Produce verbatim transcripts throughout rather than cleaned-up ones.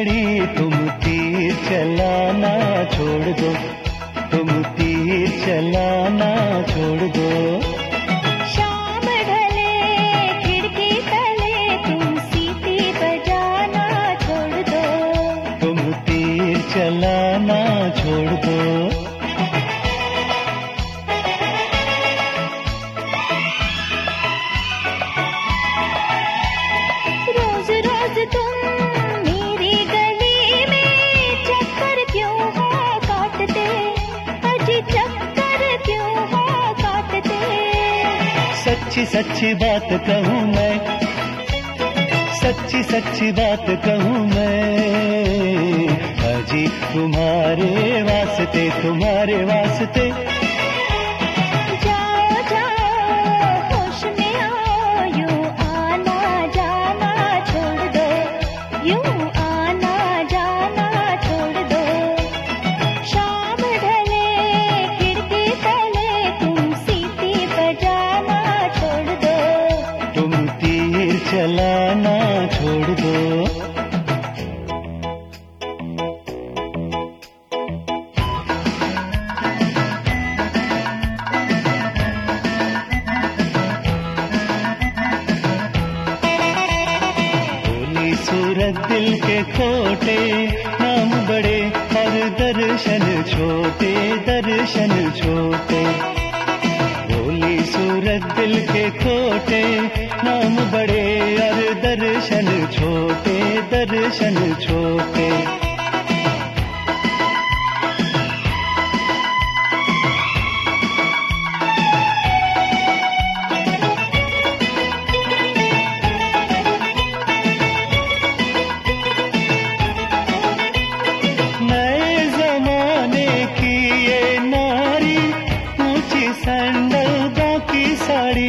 घड़ी तुम तीर चलाना छोड़ दो, तुम तीर चलाना छोड़ दो। शाम ढले खिड़की तले तुम सीटी बजाना छोड़ दो, तुम तीर चलाना छोड़ दो। रोज रोज तुम मेरी गली में चक्कर क्यों हो काटते, अजी चक्कर क्यों हो काटते। सच्ची सच्ची बात कहूँ मैं, सच्ची सच्ची बात कहूँ मैं, अजी तुम्हारे वास्ते, तुम्हारे वास्ते। जाओ जाओ होश में आओ, यूं आना जाना छोड़ दो, यूं आना जाना छोड़ दो। शाम ढले खिड़की तले तुम सीटी बजाना छोड़ दो, तुम तीर चलाना छोड़ दो। भोली सूरत दिल के खोटे, नाम बड़े और दर्शन छोटे, दर्शन छोटे। भोली सूरत दिल के खोटे, नाम बड़े और दर्शन छोटे, दर्शन छोटे। नए जमाने की ये नारी, ऊंची सैंडल बाकी साड़ी।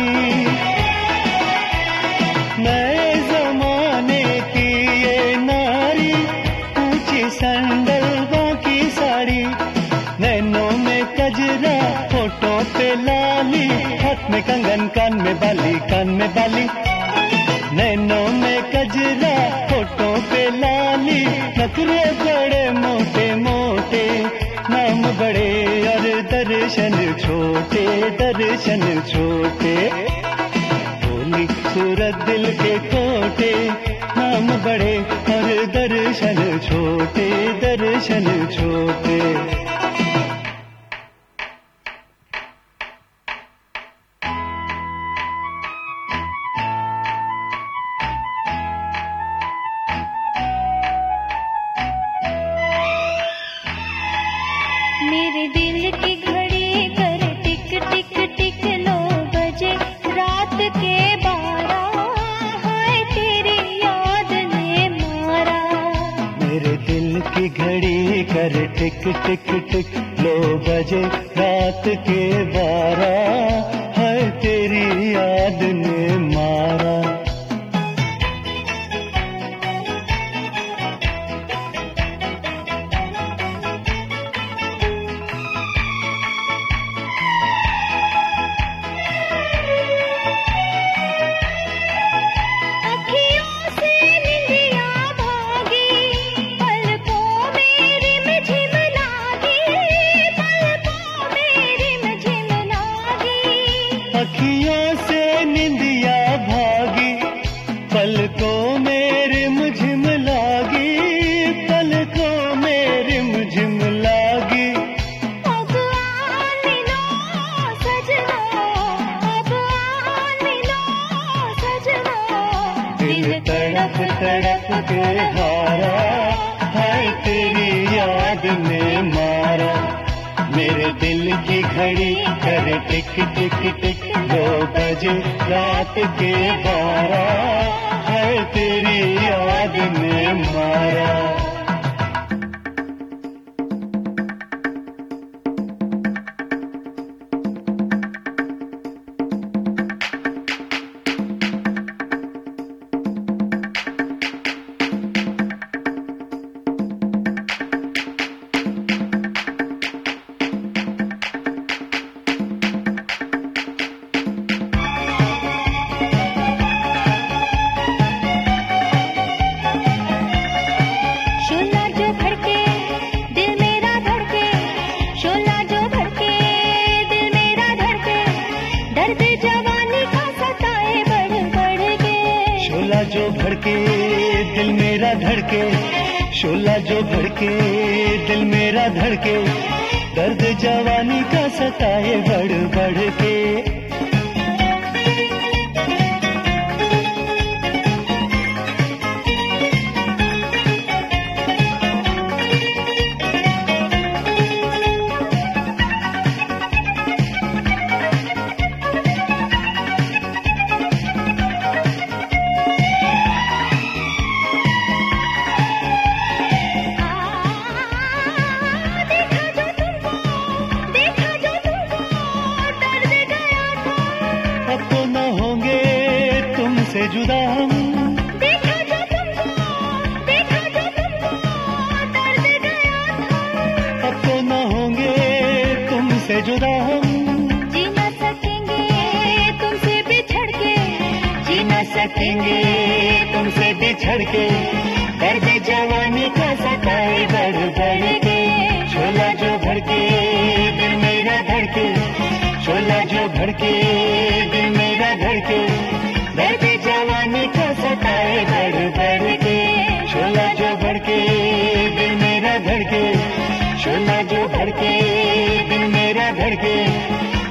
नए जमाने की ये नारी, ऊंची सैंडल बाकी साड़ी। नैनों में कजरा, होठों पे लाली, हाथ में कंगन, कान में बाली, कान में बाली। नैनों में कजरा, होठों पे लाली, नखरे बड़े मोटे मोटे, नाम बड़े और दर्शन छोटे, दर्शन छोटे। भोली सूरत दिल के खोटे, नाम बड़े और दर्शन छोटे, दर्शन छोटे। मेरे दिल की घड़ी कर टिक टिक टिक, लो बजे रात के बारह, हाय तेरी याद ने मारा। मेरे दिल की घड़ी कर टिक टिक टिक, लो बजे रात के बारह, है तेरी याद ने मारा। अखियों से निंदिया भागी, पलकों में रिमझिम लागी, पलकों में रिमझिम लागी। अखियों से निंदिया भागी, पलकों में रिमझिम लागी, पलकों में रिमझिम लागी। अब आ मिलो सजना, अब आ मिलो सजना। दिल तड़प तड़प के हारा, है तेरी याद ने मारा। मेरे दिल की घड़ी कर टिक टिक टिक, दो बजे रात के बारह, है तेरी याद ने मारा। भड़के दिल मेरा धड़के, शोला जो भड़के दिल मेरा धड़के, दर्द जवानी का सताए बढ़ बढ़ के। से जुदा हम देखा जो तुमको, देखा जो तुमको दर्द गया था। अब तो न होंगे तुमसे जुदा हम, जी न सकेंगे तुमसे बिछड़ के, जी न सकेंगे तुमसे बिछड़ के, दर्द जवानी का सताए बढ़ बढ़ के। शोला जो भड़के दिल मेरा धड़के, शोला जो भड़के दिल मेरा धड़के, दर्द जवानी का सताए बढ़ बढ़ के। शोला जो भड़के दिल मेरा धड़के, शोला जो भड़के दिल मेरा धड़के,